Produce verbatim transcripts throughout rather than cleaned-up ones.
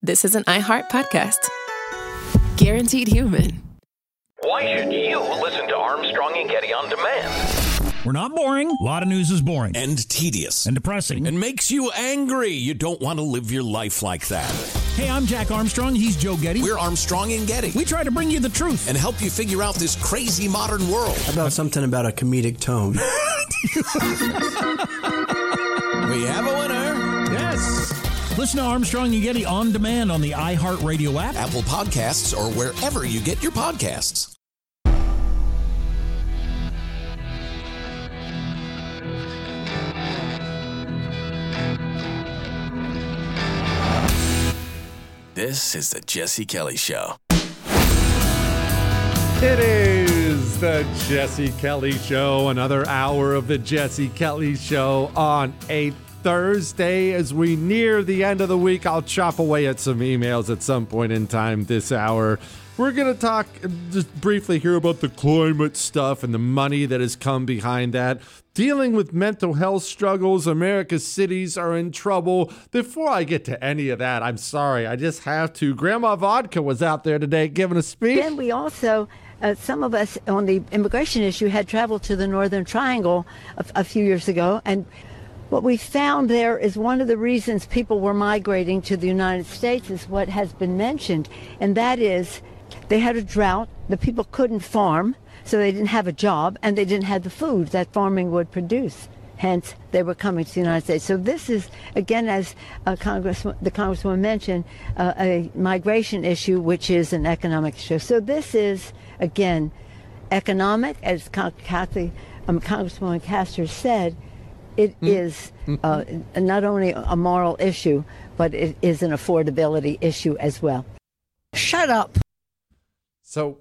this is an iHeart podcast. Guaranteed human. Why should you listen to Armstrong and Getty on demand? We're not boring. A lot of news is boring. And tedious. And depressing. And makes you angry. You don't want to live your life like that. Hey, I'm Jack Armstrong. He's Joe Getty. We're Armstrong and Getty. We try to bring you the truth. And help you figure out this crazy modern world. How about something about a comedic tone? We have a winner. Yes. Listen to Armstrong and Getty on demand on the iHeartRadio app, Apple Podcasts, or wherever you get your podcasts. This is the Jesse Kelly Show. It is the Jesse Kelly Show, another hour of the Jesse Kelly Show on a Thursday. As we near the end of the week, I'll chop away at some emails at some point in time this hour. We're going to talk just briefly here about the climate stuff and the money that has come behind that. Dealing with mental health struggles, America's cities are in trouble. Before I get to any of that, I'm sorry, I just have to. Grandma Vodka was out there today giving a speech. Then we also, uh, some of us on the immigration issue had traveled to the Northern Triangle a, a few years ago, and what we found there is one of the reasons people were migrating to the United States is what has been mentioned, and that is they had a drought, the people couldn't farm, so they didn't have a job, and they didn't have the food that farming would produce. Hence, they were coming to the United States. So this is, again, as uh, Congress, the Congresswoman mentioned, uh, a migration issue, which is an economic issue. So this is, again, economic, as Kathy, um, Congresswoman Castor said. It mm. is uh, not only a moral issue, but it is an affordability issue as well. Shut up. So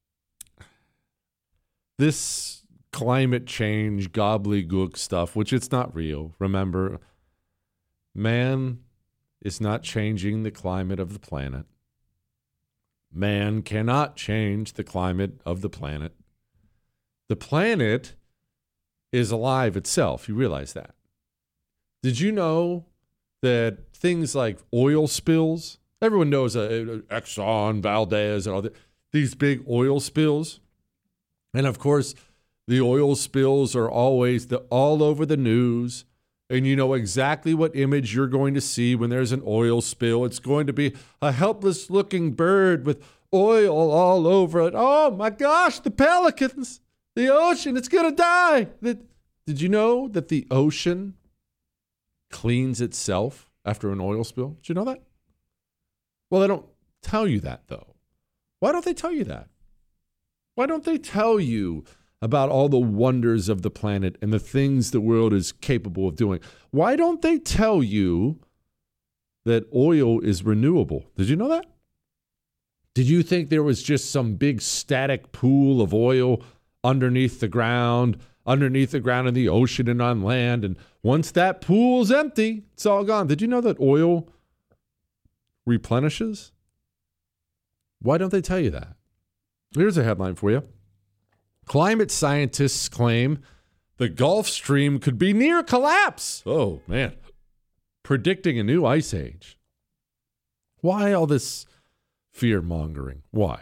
this climate change gobbledygook stuff, which it's not real. Remember, man is not changing the climate of the planet. Man cannot change the climate of the planet. The planet is alive itself. You realize that. Did you know that things like oil spills, everyone knows uh, Exxon, Valdez, and all that, these big oil spills. And of course, the oil spills are always the, all over the news. And you know exactly what image you're going to see when there's an oil spill. It's going to be a helpless looking bird with oil all over it. Oh my gosh, the pelicans, the ocean, it's going to die. Did you know that the ocean cleans itself after an oil spill? Did you know that? Well, they don't tell you that, though. Why don't they tell you that? Why don't they tell you about all the wonders of the planet and the things the world is capable of doing? Why don't they tell you that oil is renewable? Did you know that? Did you think there was just some big static pool of oil underneath the ground, underneath the ground in the ocean and on land, and once that pool's empty, it's all gone? Did you know that oil replenishes? Why don't they tell you that? Here's a headline for you. Climate scientists claim the Gulf Stream could be near collapse. Oh, man. Predicting a new ice age. Why all this fear-mongering? Why?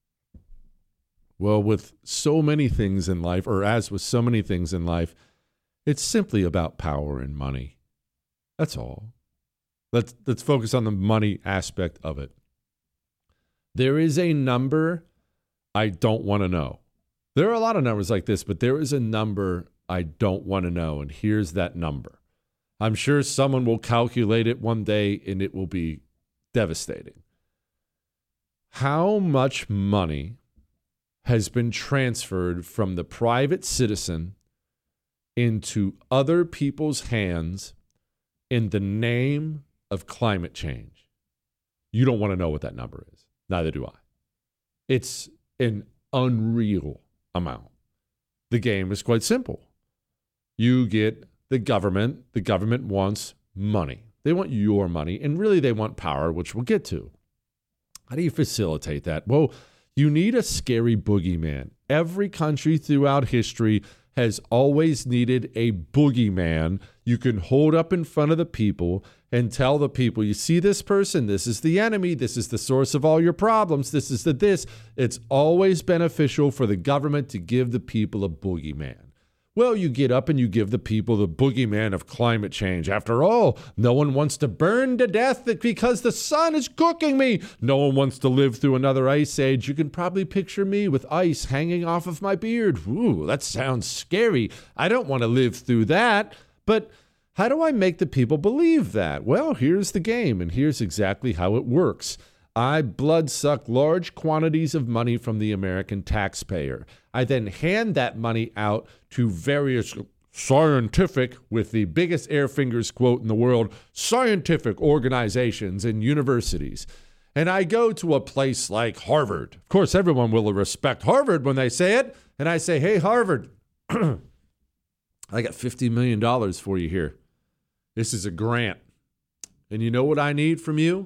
Well, with so many things in life, or as with so many things in life, it's simply about power and money. That's all. Let's, let's focus on the money aspect of it. There is a number I don't want to know. There are a lot of numbers like this, but there is a number I don't want to know, and here's that number. I'm sure someone will calculate it one day, and it will be devastating. How much money has been transferred from the private citizen into other people's hands in the name of climate change? You don't want to know what that number is. Neither do I. It's an unreal amount. The game is quite simple. You get the government. The government wants money. They want your money, and really they want power, which we'll get to. How do you facilitate that? Well, you need a scary boogeyman. Every country throughout history has always needed a boogeyman you can hold up in front of the people and tell the people, you see this person, this is the enemy, this is the source of all your problems, this is the this. It's always beneficial for the government to give the people a boogeyman. Well, you get up and you give the people the boogeyman of climate change. After all, no one wants to burn to death because the sun is cooking me. No one wants to live through another ice age. You can probably picture me with ice hanging off of my beard. Ooh, that sounds scary. I don't want to live through that. But how do I make the people believe that? Well, here's the game, and here's exactly how it works. I bloodsuck large quantities of money from the American taxpayer. I then hand that money out to various scientific, with the biggest air fingers quote in the world, scientific organizations and universities. And I go to a place like Harvard. Of course, everyone will respect Harvard when they say it. And I say, hey, Harvard, I got fifty million dollars for you here. This is a grant. And you know what I need from you?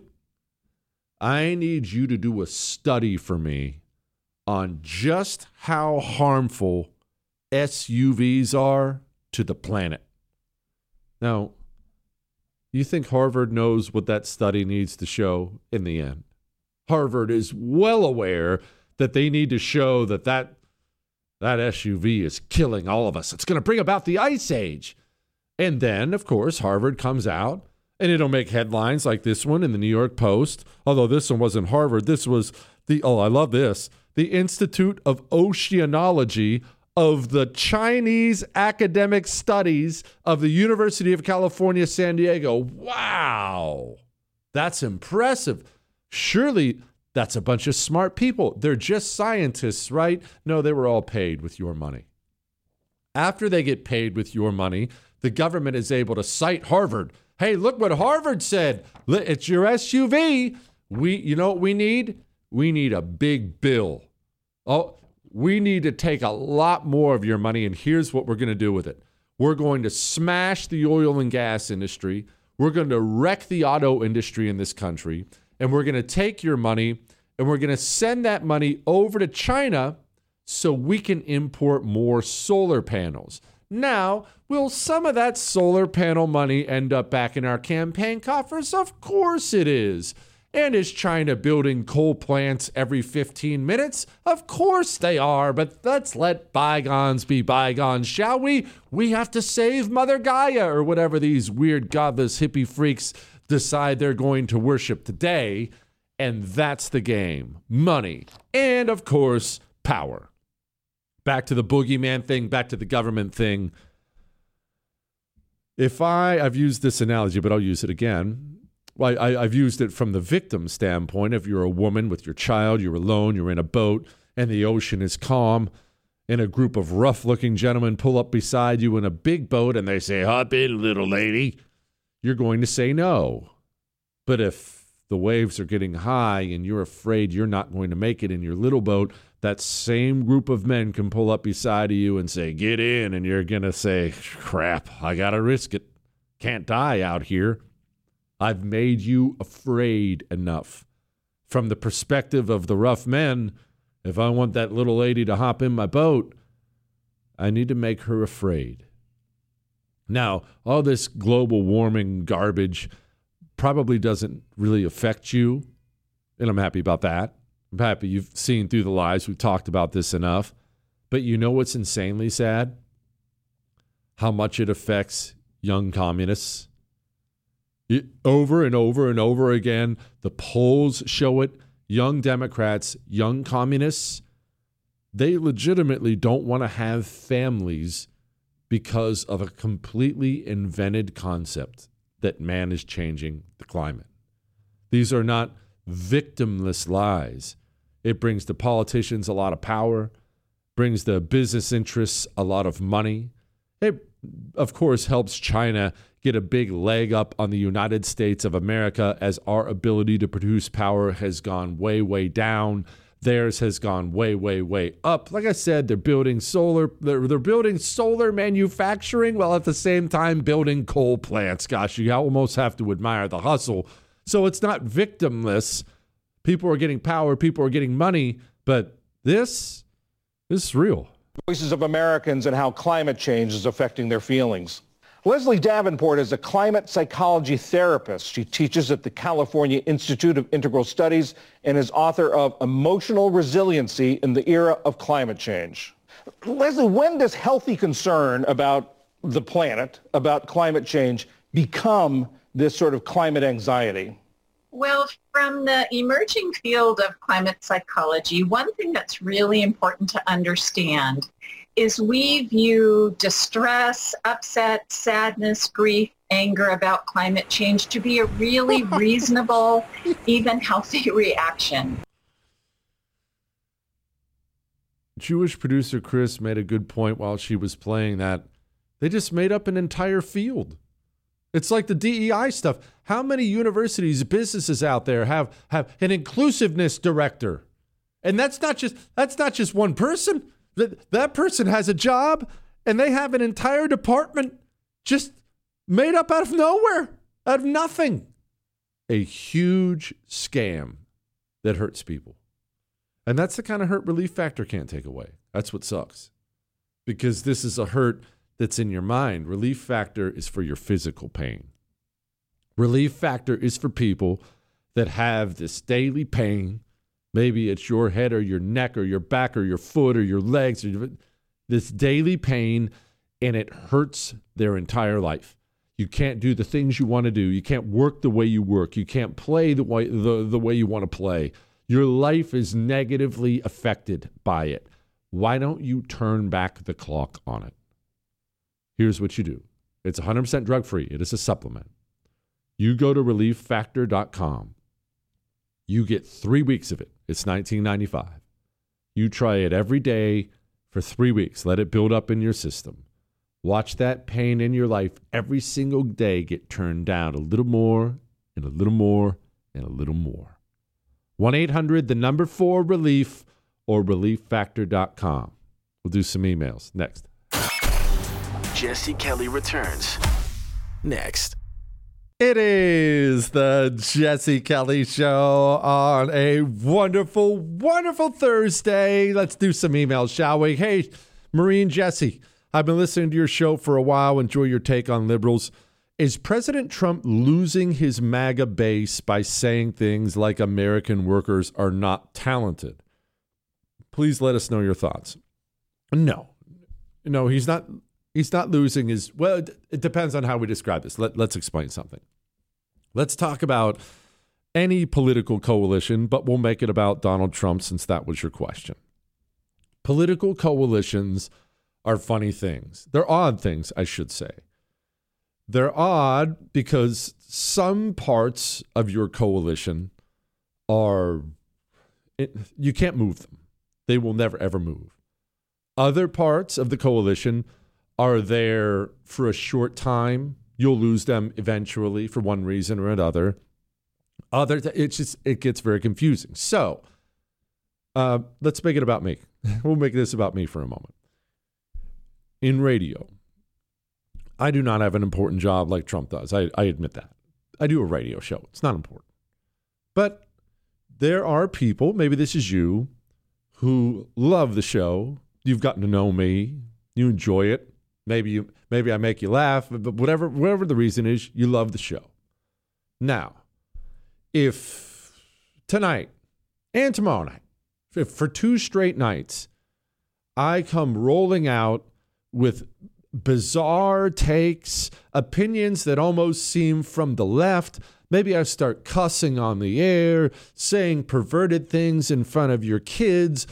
I need you to do a study for me on just how harmful S U Vs are to the planet. Now, you think Harvard knows what that study needs to show in the end? Harvard is well aware that they need to show that that, that S U V is killing all of us. It's going to bring about the ice age. And then, of course, Harvard comes out, and it'll make headlines like this one in the New York Post. Although this one wasn't Harvard. This was the, oh, I love this, the Institute of Oceanology of the Chinese Academic Studies of the University of California, San Diego. Wow, that's impressive. Surely that's a bunch of smart people. They're just scientists, right? No, they were all paid with your money. After they get paid with your money, the government is able to cite Harvard. Hey, look what Harvard said. It's your S U V. We, you know what we need? We need a big bill. Oh, we need to take a lot more of your money, and here's what we're going to do with it. We're going to smash the oil and gas industry. We're going to wreck the auto industry in this country, and we're going to take your money, and we're going to send that money over to China so we can import more solar panels. Now, will some of that solar panel money end up back in our campaign coffers? Of course it is. And is China building coal plants every fifteen minutes? Of course they are, but let's let bygones be bygones, shall we? We have to save Mother Gaia, or whatever these weird godless hippie freaks decide they're going to worship today. And that's the game. Money. And, of course, power. Back to the boogeyman thing, back to the government thing. If I, I've used this analogy, but I'll use it again. Well, I, I've used it from the victim standpoint. If you're a woman with your child, you're alone, you're in a boat, and the ocean is calm, and a group of rough-looking gentlemen pull up beside you in a big boat, and they say, hop in, little lady, you're going to say no. But if the waves are getting high and you're afraid you're not going to make it in your little boat, that same group of men can pull up beside of you and say, get in, and you're going to say, crap, I got to risk it. Can't die out here. I've made you afraid enough. From the perspective of the rough men, if I want that little lady to hop in my boat, I need to make her afraid. Now, all this global warming garbage probably doesn't really affect you, and I'm happy about that. I'm happy you've seen through the lies. We've talked about this enough. But you know what's insanely sad? How much it affects young communists. It, over and over and over again, the polls show it. Young Democrats, young communists, they legitimately don't want to have families because of a completely invented concept that man is changing the climate. These are not victimless lies. It brings the politicians a lot of power, brings the business interests a lot of money. It, of course, helps China get a big leg up on the United States of America as our ability to produce power has gone way, way down. Theirs has gone way, way, way up. Like I said, they're building solar, they're, they're building solar manufacturing while at the same time building coal plants. Gosh, you almost have to admire the hustle. So it's not victimless. People are getting power, people are getting money, but this, this is real. Voices of Americans and how climate change is affecting their feelings. Leslie Davenport is a climate psychology therapist. She teaches at the California Institute of Integral Studies and is author of Emotional Resiliency in the Era of Climate Change. Leslie, when does healthy concern about the planet, about climate change, become this sort of climate anxiety? Well, from the emerging field of climate psychology, one thing that's really important to understand is we view distress, upset, sadness, grief, anger about climate change to be a really reasonable, even healthy reaction. Jewish producer Chris made a good point while she was playing that they just made up an entire field. It's like the D E I stuff. How many universities, businesses out there have, have an inclusiveness director? And that's not just that's not just one person. That that person has a job and they have an entire department just made up out of nowhere, out of nothing. A huge scam that hurts people. And that's the kind of hurt Relief Factor can't take away. That's what sucks. Because this is a hurt that's in your mind. Relief Factor is for your physical pain. Relief Factor is for people that have this daily pain. Maybe it's your head or your neck or your back or your foot or your legs, or your, this daily pain, and it hurts their entire life. You can't do the things you want to do. You can't work the way you work. You can't play the way, the, the way you want to play. Your life is negatively affected by it. Why don't you turn back the clock on it? Here's what you do. It's one hundred percent drug-free. It is a supplement. You go to relief factor dot com. You get three weeks of it. It's nineteen ninety-five. You try it every day for three weeks. Let it build up in your system. Watch that pain in your life every single day get turned down a little more and a little more and a little more. one eight hundred, the number four, relief, or relief factor dot com. We'll do some emails next. Jesse Kelly returns next. It is the Jesse Kelly Show on a wonderful, wonderful Thursday. Let's do some emails, shall we? Hey, Marie and Jesse, I've been listening to your show for a while. Enjoy your take on liberals. Is President Trump losing his MAGA base by saying things like American workers are not talented? Please let us know your thoughts. No. No, he's not. He's not losing his, well, it depends on how we describe this. Let, let's explain something. Let's talk about any political coalition, but we'll make it about Donald Trump since that was your question. Political coalitions are funny things. They're odd things, I should say. They're odd because some parts of your coalition are, it, you can't move them. They will never, ever move. Other parts of the coalition are there for a short time. You'll lose them eventually for one reason or another. Other, it's just, it gets very confusing. So uh, let's make it about me. We'll make this about me for a moment. In radio, I do not have an important job like Trump does. I, I admit that. I do a radio show. It's not important. But there are people, maybe this is you, who love the show. You've gotten to know me. You enjoy it. Maybe you, maybe I make you laugh, but whatever, whatever the reason is, you love the show. Now, if tonight and tomorrow night, if for two straight nights, I come rolling out with bizarre takes, opinions that almost seem from the left, maybe I start cussing on the air, saying perverted things in front of your kids,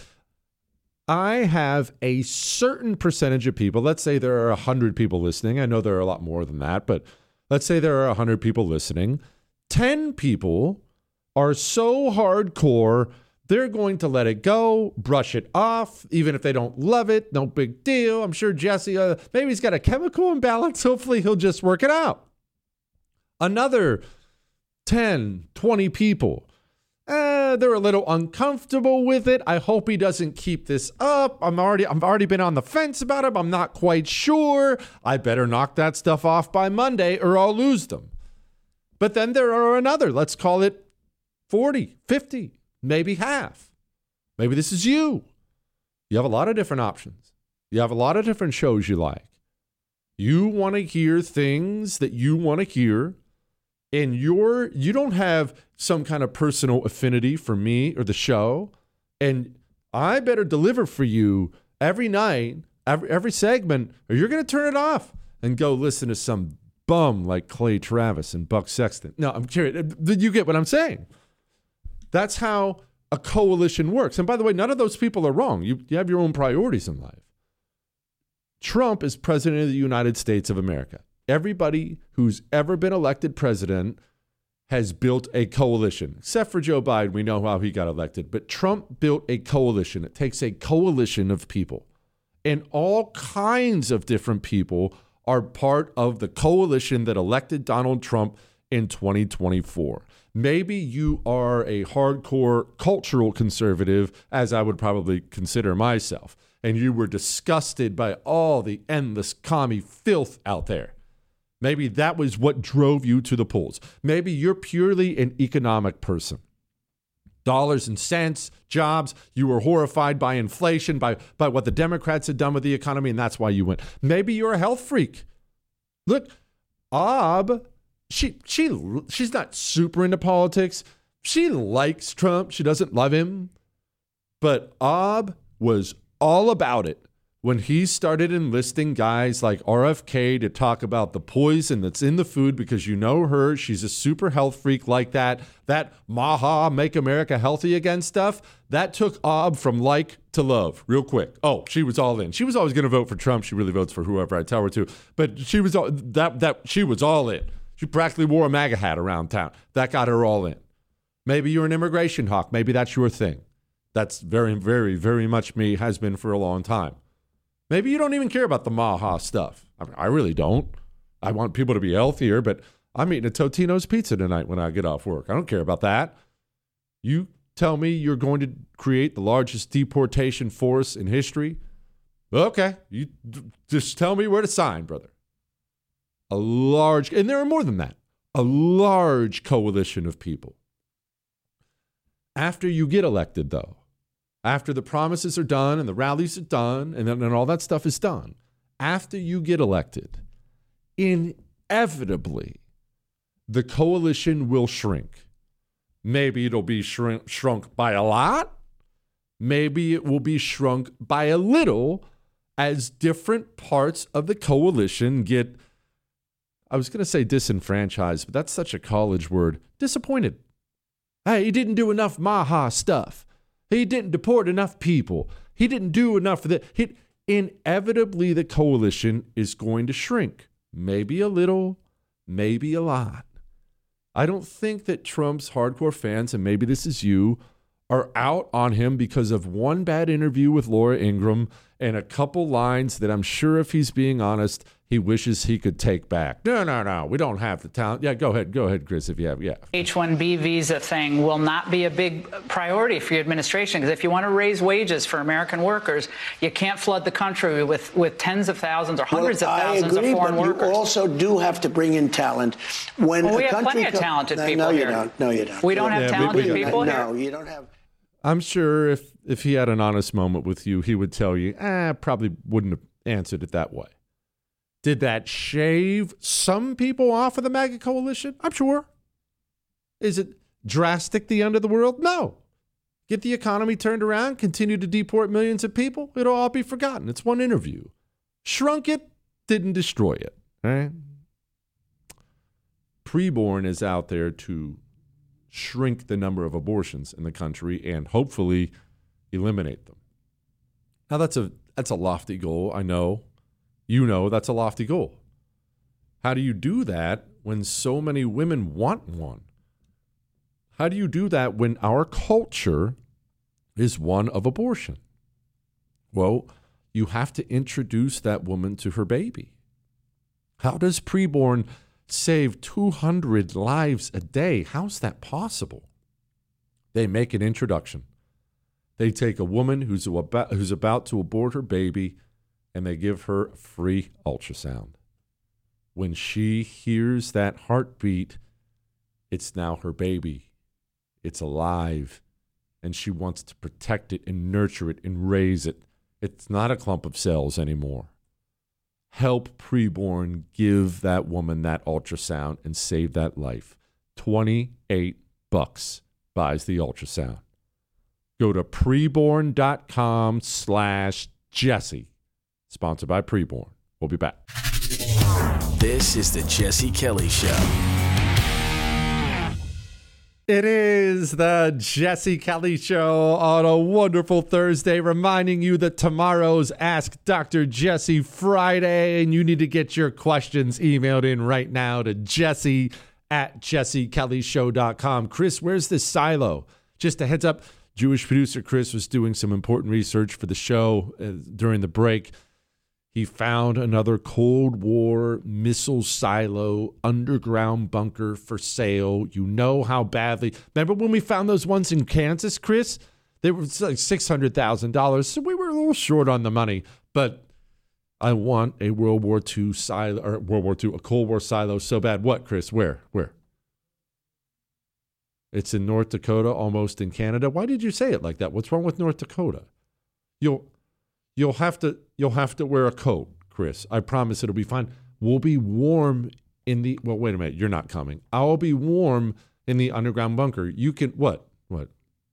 I have a certain percentage of people, let's say there are one hundred people listening. I know there are a lot more than that, but let's say there are one hundred people listening. ten people are so hardcore, they're going to let it go, brush it off, even if they don't love it, no big deal. I'm sure Jesse, uh, maybe he's got a chemical imbalance. Hopefully he'll just work it out. Another ten, twenty people, Uh, they're a little uncomfortable with it. I hope he doesn't keep this up. I'm already, I've already been on the fence about him. I'm not quite sure. I better knock that stuff off by Monday or I'll lose them. But then there are another, let's call it forty, fifty, maybe half. Maybe this is you. You have a lot of different options. You have a lot of different shows you like. You want to hear things that you want to hear, and you're you don't have some kind of personal affinity for me or the show, and I better deliver for you every night, every, every segment, or you're going to turn it off and go listen to some bum like Clay Travis and Buck Sexton. No, I'm curious. Did you get what I'm saying? That's how a coalition works. And by the way, none of those people are wrong. You, you have your own priorities in life. Trump is president of the United States of America. Everybody who's ever been elected president has built a coalition, except for Joe Biden. We know how he got elected. But Trump built a coalition. It takes a coalition of people. And all kinds of different people are part of the coalition that elected Donald Trump in twenty twenty-four. Maybe you are a hardcore cultural conservative, as I would probably consider myself, and you were disgusted by all the endless commie filth out there. Maybe that was what drove you to the polls. Maybe you're purely an economic person. Dollars and cents, jobs, you were horrified by inflation, by, by what the Democrats had done with the economy, and that's why you went. Maybe you're a health freak. Look, Ob, she she she's not super into politics. She likes Trump. She doesn't love him. But Ob was all about it when he started enlisting guys like R F K to talk about the poison that's in the food, because you know her, she's a super health freak like that. That Maha, make America healthy again stuff, that took Ob from like to love real quick. Oh, she was all in. She was always going to vote for Trump. She really votes for whoever I tell her to. But she was all, that that she was all in. She practically wore a MAGA hat around town. That got her all in. Maybe you're an immigration hawk. Maybe that's your thing. That's very, very, very much me, has been for a long time. Maybe you don't even care about the Maha stuff. I mean, I really don't. I want people to be healthier, but I'm eating a Totino's pizza tonight when I get off work. I don't care about that. You tell me you're going to create the largest deportation force in history? Okay, you d- just tell me where to sign, brother. A large, and there are more than that, a large coalition of people. After you get elected, though, after the promises are done and the rallies are done and then and all that stuff is done, after you get elected, inevitably, the coalition will shrink. Maybe it'll be shrink, shrunk by a lot. Maybe it will be shrunk by a little as different parts of the coalition get, I was going to say disenfranchised, but that's such a college word, disappointed. Hey, he didn't do enough Maha stuff. He didn't deport enough people. He didn't do enough for that. He, inevitably, the coalition is going to shrink. Maybe a little, maybe a lot. I don't think that Trump's hardcore fans, and maybe this is you, are out on him because of one bad interview with Laura Ingraham and a couple lines that I'm sure, if he's being honest, he wishes he could take back. No, no, no, we don't have the talent. Yeah, go ahead. Go ahead, Chris, if you have. Yeah. H one B visa thing will not be a big priority for your administration, because if you want to raise wages for American workers, you can't flood the country with, with tens of thousands or hundreds well, of thousands I agree, of foreign but workers. You also do have to bring in talent. When well, we a have country plenty of talented no, people no, here. You don't. No, you don't. We don't yeah, have we, talented we, people no, here? No, you don't have. I'm sure if, if he had an honest moment with you, he would tell you, eh, probably wouldn't have answered it that way. Did that shave some people off of the MAGA coalition? I'm sure. Is it drastic, the end of the world? No. Get the economy turned around, continue to deport millions of people, it'll all be forgotten. It's one interview. Shrunk it, didn't destroy it. All right? Preborn is out there to shrink the number of abortions in the country and hopefully eliminate them. Now, that's a that's a lofty goal, I know. You know that's a lofty goal. How do you do that when so many women want one? How do you do that when our culture is one of abortion? Well, you have to introduce that woman to her baby. How does preborn save two hundred lives a day? How's that possible? They make an introduction. They take a woman who's about, who's about to abort her baby, and they give her a free ultrasound. When she hears that heartbeat, it's now her baby. It's alive, and she wants to protect it and nurture it and raise it. It's not a clump of cells anymore. help preborn give that woman that ultrasound and save that life. twenty-eight bucks buys the ultrasound. Go to preborn.com slash Jesse. Sponsored by Preborn. We'll be back. This is the Jesse Kelly Show. It is the Jesse Kelly Show on a wonderful Thursday, reminding you that tomorrow's Ask Doctor Jesse Friday, and you need to get your questions emailed in right now to Jesse at jesse kelly show dot com. Chris, where's this silo? Just a heads up, Jewish producer Chris was doing some important research for the show uh, during the break. He found another Cold War missile silo underground bunker for sale. You know how badly. Remember when we found those ones in Kansas, Chris? They were like six hundred thousand dollars, so we were a little short on the money. But I want a World War Two silo, or World War Two, a Cold War silo so bad. What, Chris? Where? Where? It's in North Dakota, almost in Canada. Why did you say it like that? What's wrong with North Dakota? You'll you'll have to you'll have to wear a coat, Chris. I promise it'll be fine. We'll be warm in the well, wait a minute, you're not coming. I'll be warm in the underground bunker. You can what? What?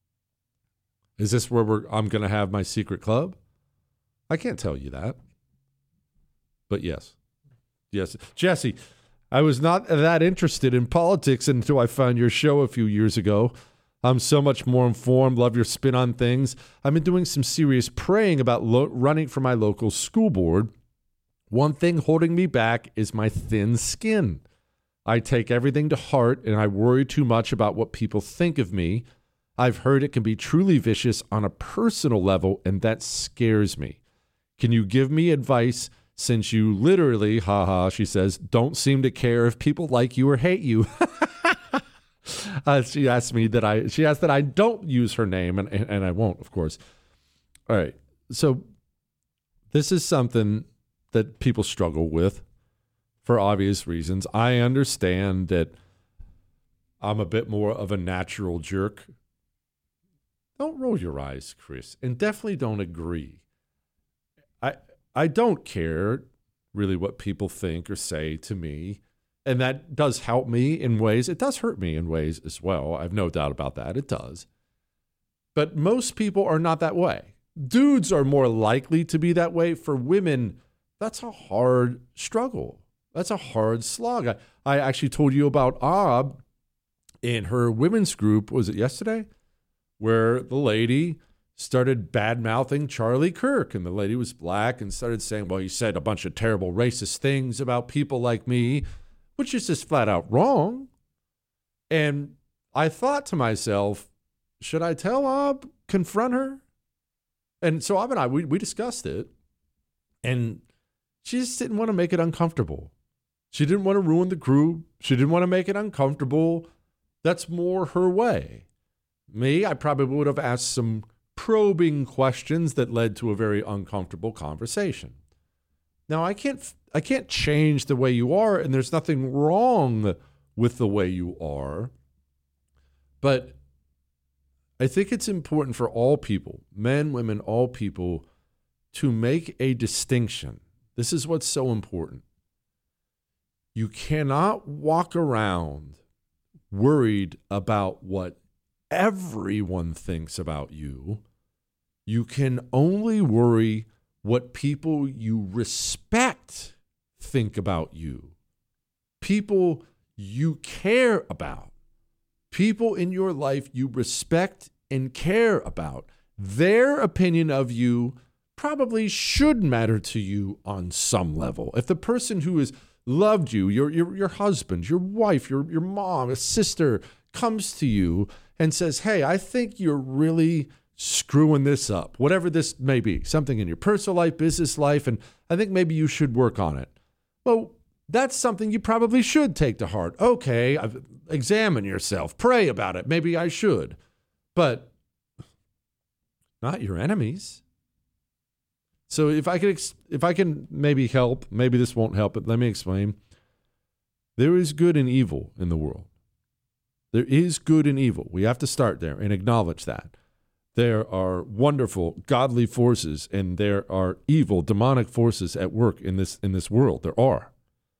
Is this where we're I'm gonna have my secret club? I can't tell you that. But yes. Yes. Jesse, I was not that interested in politics until I found your show a few years ago. I'm so much more informed, love your spin on things. I've been doing some serious praying about lo- running for my local school board. One thing holding me back is my thin skin. I take everything to heart, and I worry too much about what people think of me. I've heard it can be truly vicious on a personal level, and that scares me. Can you give me advice? Since you literally, haha, she says, don't seem to care if people like you or hate you. uh, she asked me that I, she asked that I don't use her name, and, and, and I won't, of course. All right. So this is something that people struggle with for obvious reasons. I understand that I'm a bit more of a natural jerk. Don't roll your eyes, Chris, and definitely don't agree. I, I don't care really what people think or say to me, and that does help me in ways. It does hurt me in ways as well. I have no doubt about that. It does. But most people are not that way. Dudes are more likely to be that way. For women, that's a hard struggle. That's a hard slog. I, I actually told you about Ob in her women's group, was it yesterday? Where the lady started bad-mouthing Charlie Kirk, and the lady was black and started saying, well, he said a bunch of terrible racist things about people like me, which is just flat out wrong. And I thought to myself, should I tell Ob, confront her? And so Ob and I, we, we discussed it, and she just didn't want to make it uncomfortable. She didn't want to ruin the group. She didn't want to make it uncomfortable. That's more her way. Me, I probably would have asked some probing questions that led to a very uncomfortable conversation. Now, I can't I can't change the way you are, and there's nothing wrong with the way you are. But I think it's important for all people, men, women, all people, to make a distinction. This is what's so important. You cannot walk around worried about what everyone thinks about you. You can only worry what people you respect think about you. People you care about. People in your life you respect and care about. Their opinion of you probably should matter to you on some level. If the person who has loved you, your your your husband, your wife, your your mom, a sister, comes to you and says, hey, I think you're really screwing this up, whatever this may be, something in your personal life, business life, and I think maybe you should work on it. Well, that's something you probably should take to heart. Okay, I've, examine yourself, pray about it. Maybe I should, but not your enemies. So if I could, if I can maybe help, maybe this won't help, but let me explain. There is good and evil in the world. There is good and evil. We have to start there and acknowledge that. there are wonderful, godly forces, and there are evil, demonic forces at work in this in this world. There are.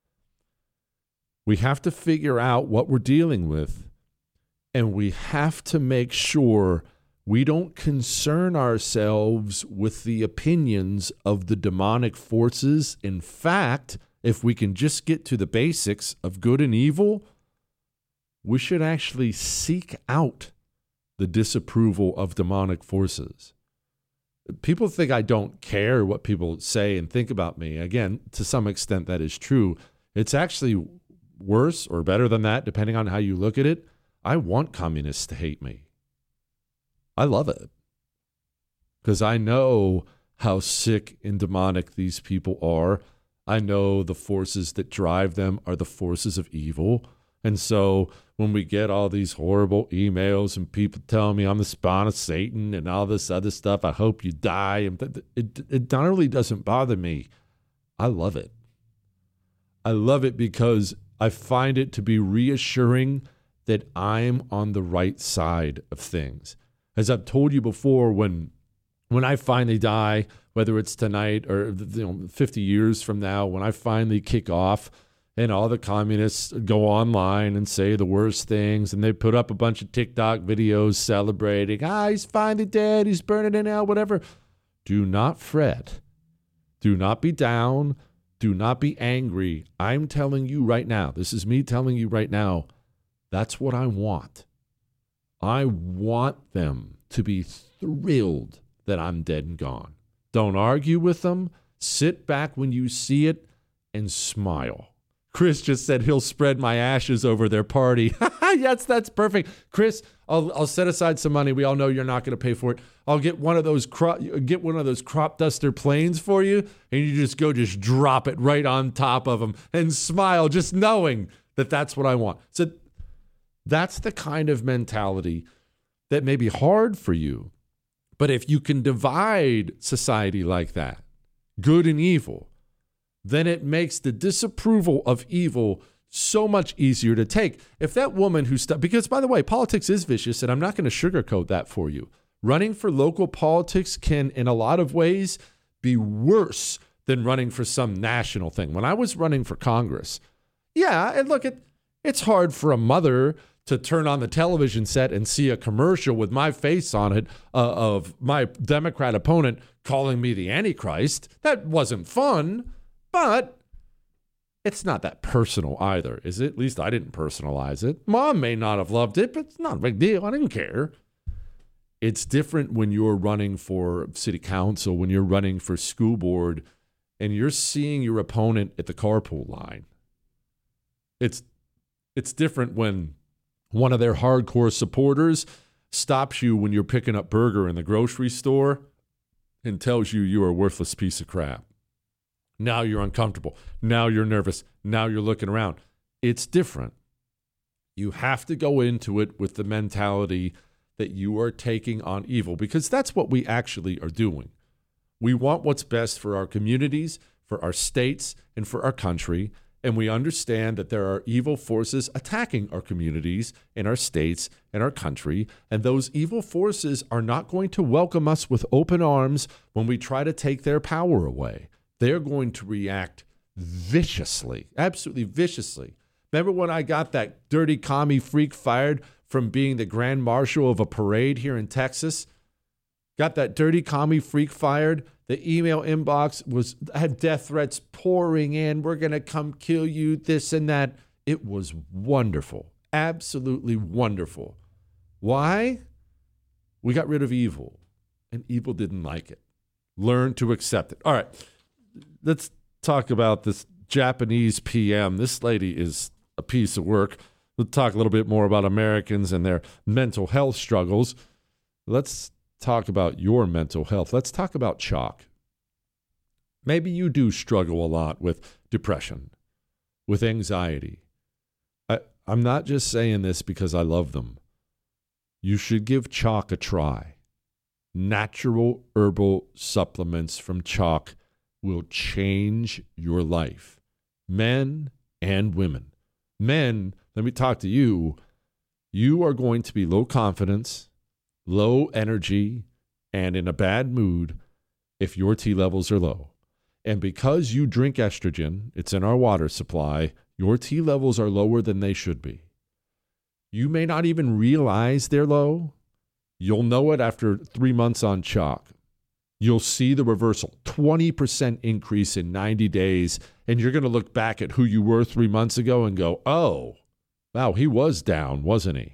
We have to figure out what we're dealing with, and we have to make sure we don't concern ourselves with the opinions of the demonic forces. In fact, if we can just get to the basics of good and evil, we should actually seek out the disapproval of demonic forces. People think I don't care what people say and think about me. Again, to some extent, that is true. It's actually worse or better than that, depending on how you look at it. I want communists to hate me. I love it because I know how sick and demonic these people are. I know the forces that drive them are the forces of evil. And so when we get all these horrible emails and people telling me I'm the spawn of Satan and all this other stuff, I hope you die. And it, it not only doesn't bother me, I love it. I love it because I find it to be reassuring that I'm on the right side of things. As I've told you before, when when I finally die, whether it's tonight or you know, fifty years from now, when I finally kick off and all the communists go online and say the worst things and they put up a bunch of TikTok videos celebrating, ah, he's finally dead, he's burning in hell, whatever. Do not fret. Do not be down. Do not be angry. I'm telling you right now, this is me telling you right now, that's what I want. I want them to be thrilled that I'm dead and gone. Don't argue with them. Sit back when you see it and smile. Chris just said he'll spread my ashes over their party. Yes, that's perfect. Chris, I'll I'll set aside some money. We all know you're not going to pay for it. I'll get one of those crop get one of those crop duster planes for you, and you just go just drop it right on top of them and smile, just knowing that that's what I want. So that's the kind of mentality that may be hard for you. But if you can divide society like that, good and evil, then it makes the disapproval of evil so much easier to take. If that woman who st- because by the way, politics is vicious, and I'm not going to sugarcoat that for you. Running for local politics can, in a lot of ways, be worse than running for some national thing. When I was running for Congress, yeah, and look, it, it's hard for a mother to turn on the television set and see a commercial with my face on it uh, of my Democrat opponent calling me the Antichrist. That wasn't fun, but it's not that personal either, is it? At least I didn't personalize it. Mom may not have loved it, but it's not a big deal. I didn't care. It's different when you're running for city council, when you're running for school board, and you're seeing your opponent at the carpool line. It's it's different when one of their hardcore supporters stops you when you're picking up burger in the grocery store and tells you you're a worthless piece of crap. Now you're uncomfortable. Now you're nervous. Now you're looking around. It's different. You have to go into it with the mentality that you are taking on evil, because that's what we actually are doing. We want what's best for our communities, for our states, and for our country. And we understand that there are evil forces attacking our communities and our states and our country. And those evil forces are not going to welcome us with open arms when we try to take their power away. They're going to react viciously, absolutely viciously. Remember when I got that dirty commie freak fired from being the grand marshal of a parade here in Texas? Got that dirty commie freak fired. The email inbox was had death threats pouring in. We're going to come kill you, this and that. It was wonderful, absolutely wonderful. Why? We got rid of evil, and evil didn't like it. Learn to accept it. All right, let's talk about this Japanese P M. This lady is a piece of work. We'll talk a little bit more about Americans and their mental health struggles. Let's talk about your mental health. Let's talk about chalk. Maybe you do struggle a lot with depression, with anxiety. I, I'm not just saying this because I love them. You should give chalk a try. Natural herbal supplements from chalk will change your life. Men and women. Men, let me talk to you. You are going to be low confidence. low energy, and in a bad mood if your T levels are low. And because you drink estrogen, it's in our water supply, your T levels are lower than they should be. You may not even realize they're low. You'll know it after three months on chalk. You'll see the reversal, twenty percent increase in ninety days, and you're going to look back at who you were three months ago and go, oh, wow, he was down, wasn't he?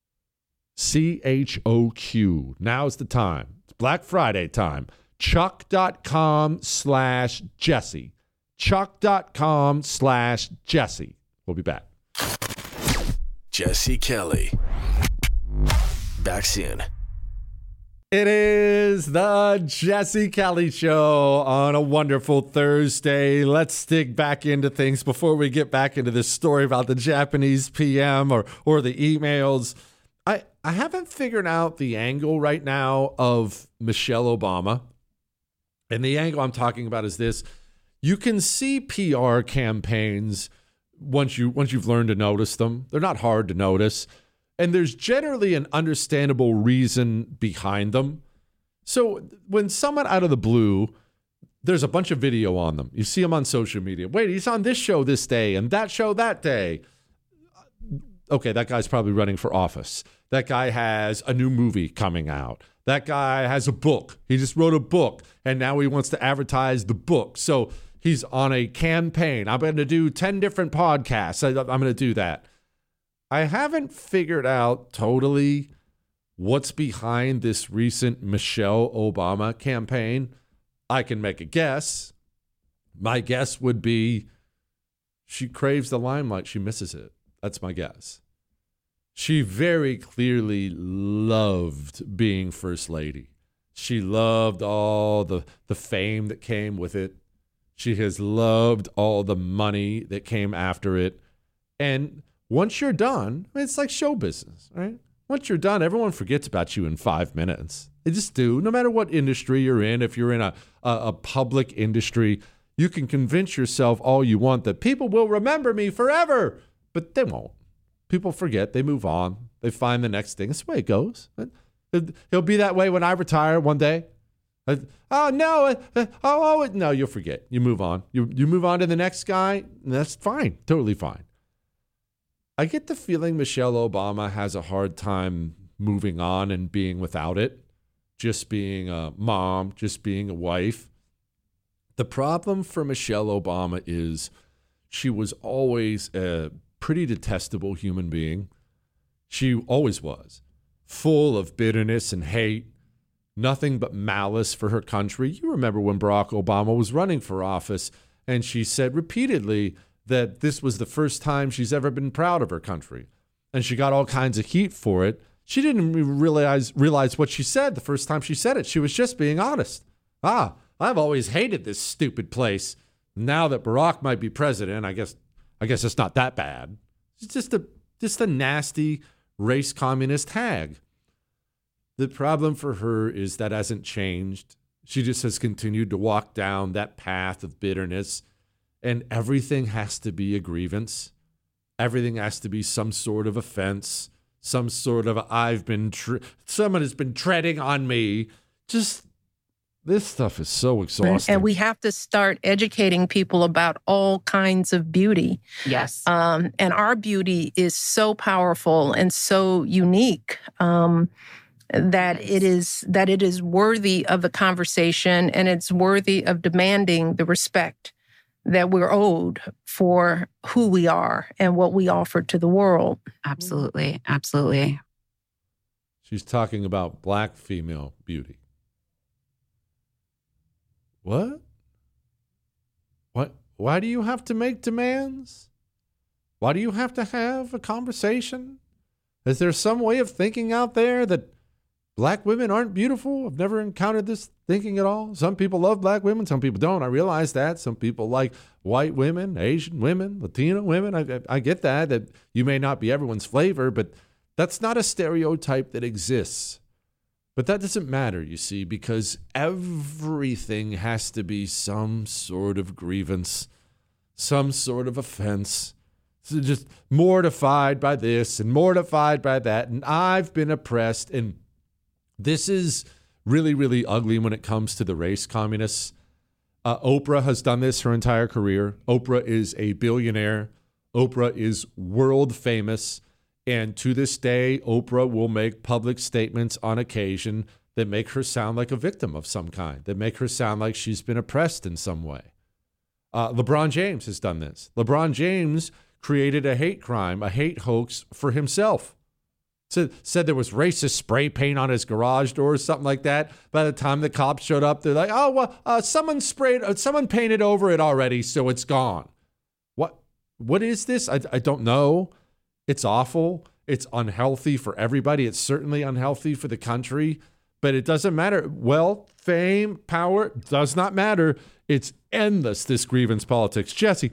C H O Q. Now's the time. It's Black Friday time. Chuck.com slash Jesse. Chuck.com slash Jesse. We'll be back. Jesse Kelly. Back soon. It is the Jesse Kelly Show on a wonderful Thursday. Let's dig back into things before we get back into this story about the Japanese P M or, or the emails. I, I haven't figured out the angle right now of Michelle Obama. And the angle I'm talking about is this. You can see P R campaigns once, you, once you've learned to notice them. They're not hard to notice. And there's generally an understandable reason behind them. So when someone out of the blue, there's a bunch of video on them. You see them on social media. Wait, he's on this show this day and that show that day. Okay, that guy's probably running for office. That guy has a new movie coming out. That guy has a book. He just wrote a book, and now he wants to advertise the book. So he's on a campaign. I'm going to do ten different podcasts. I, I'm going to do that. I haven't figured out totally what's behind this recent Michelle Obama campaign. I can make a guess. My guess would be she craves the limelight. She misses it. That's my guess. She very clearly loved being First Lady. She loved all the, the fame that came with it. She has loved all the money that came after it. And once you're done, it's like show business, right? Once you're done, everyone forgets about you in five minutes. They just do. No matter what industry you're in, if you're in a, a, a public industry, you can convince yourself all you want that people will remember me forever, but they won't. People forget. They move on. They find the next thing. That's the way it goes. It'll be that way when I retire one day. Oh, no. Oh, oh, no, you'll forget. You move on. You, you move on to the next guy, and that's fine. Totally fine. I get the feeling Michelle Obama has a hard time moving on and being without it, just being a mom, just being a wife. The problem for Michelle Obama is she was always a pretty detestable human being. She always was, full of bitterness and hate, nothing but malice for her country. You remember when Barack Obama was running for office, and she said repeatedly that this was the first time she's ever been proud of her country. And she got all kinds of heat for it. She didn't realize realize what she said the first time she said it. She was just being honest. Ah, I've always hated this stupid place. Now that Barack might be president, I guess I guess it's not that bad. It's just a just a nasty race communist hag. The problem for her is that hasn't changed. She just has continued to walk down that path of bitterness. And everything has to be a grievance. Everything has to be some sort of offense, some sort of I've been, tre- someone has been treading on me. Just this stuff is so exhausting. And we have to start educating people about all kinds of beauty. Yes. Um, and our beauty is so powerful and so unique um, that it is that it is worthy of the conversation, and it's worthy of demanding the respect that we're owed for who we are and what we offer to the world. Absolutely. Absolutely. She's talking about black female beauty. What? What? Why do you have to make demands? Why do you have to have a conversation? Is there some way of thinking out there that black women aren't beautiful? I've never encountered this thinking at all. Some people love black women. Some people don't. I realize that. Some people like white women, Asian women, Latino women. I, I, I get that, that you may not be everyone's flavor, but that's not a stereotype that exists. But that doesn't matter, you see, because everything has to be some sort of grievance, some sort of offense. So just mortified by this and mortified by that. And I've been oppressed. And This is really, really ugly when it comes to the race communists. Uh, Oprah has done this her entire career. Oprah is a billionaire. Oprah is world famous. And to this day, Oprah will make public statements on occasion that make her sound like a victim of some kind, that make her sound like she's been oppressed in some way. Uh, LeBron James has done this. LeBron James created a hate crime, a hate hoax for himself. Said, said there was racist spray paint on his garage door or something like that. By the time the cops showed up, they're like, oh, well, uh, someone sprayed, uh, someone painted over it already, so it's gone. What? What is this? I, I don't know. It's awful. It's unhealthy for everybody. It's certainly unhealthy for the country, but it doesn't matter. Wealth, fame, power does not matter. It's endless, this grievance politics. Jesse,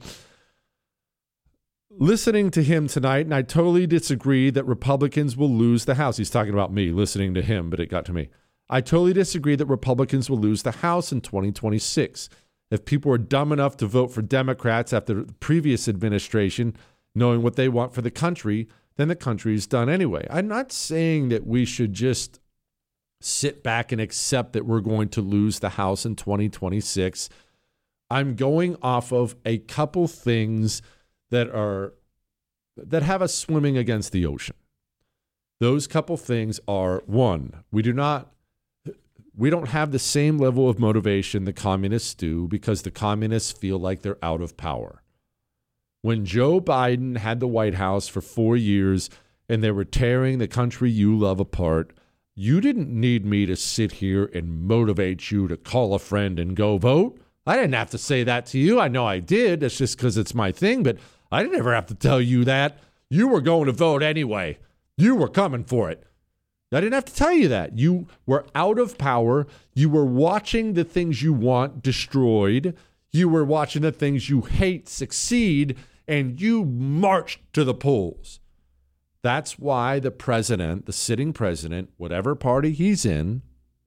listening to him tonight, and I totally disagree that Republicans will lose the House. He's talking about me listening to him, but it got to me. I totally disagree that Republicans will lose the House in twenty twenty-six. If people are dumb enough to vote for Democrats after the previous administration, knowing what they want for the country, then the country is done anyway. I'm not saying that we should just sit back and accept that we're going to lose the House in twenty twenty-six. I'm going off of a couple things that are that have us swimming against the ocean. Those couple things are, one, we do not we don't have the same level of motivation the communists do because the communists feel like they're out of power. When Joe Biden had the White House for four years and they were tearing the country you love apart, you didn't need me to sit here and motivate you to call a friend and go vote. I didn't have to say that to you. I know I did. It's just because it's my thing, but I didn't ever have to tell you that. You were going to vote anyway. You were coming for it. I didn't have to tell you that. You were out of power. You were watching the things you want destroyed. You were watching the things you hate succeed, and you marched to the polls. That's why the president, the sitting president, whatever party he's in,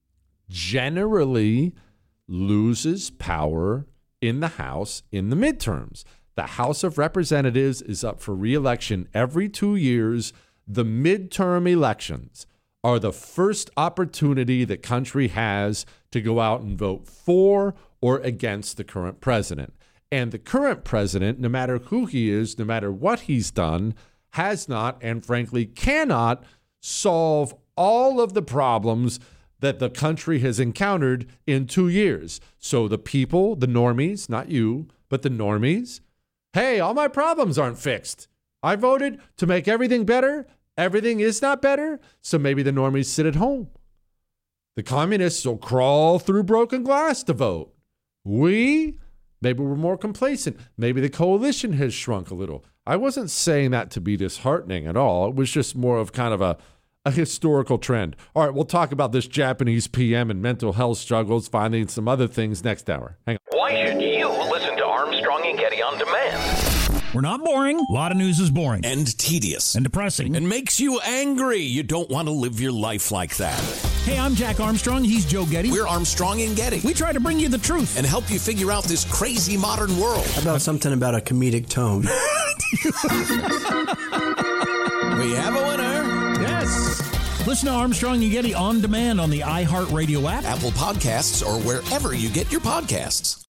generally loses power in the House in the midterms. The House of Representatives is up for re-election every two years. The midterm elections are the first opportunity the country has to go out and vote for or against the current president. And the current president, no matter who he is, no matter what he's done, has not and frankly cannot solve all of the problems that the country has encountered in two years. So the people, the normies, not you, but the normies, hey, all my problems aren't fixed. I voted to make everything better. Everything is not better. So maybe the normies sit at home. The communists will crawl through broken glass to vote. We, maybe we're more complacent. Maybe the coalition has shrunk a little. I wasn't saying that to be disheartening at all. It was just more of kind of a, a historical trend. All right, we'll talk about this Japanese P M and mental health struggles, finding some other things next hour. Hang on. Why should you listen to Armstrong and Getty on demand? We're not boring. A lot of news is boring. And tedious. And depressing. And makes you angry. You don't want to live your life like that. Hey, I'm Jack Armstrong. He's Joe Getty. We're Armstrong and Getty. We try to bring you the truth. And help you figure out this crazy modern world. How about something about a comedic tone? We have a winner. Yes. Listen to Armstrong and Getty on demand on the iHeartRadio app, Apple Podcasts, or wherever you get your podcasts.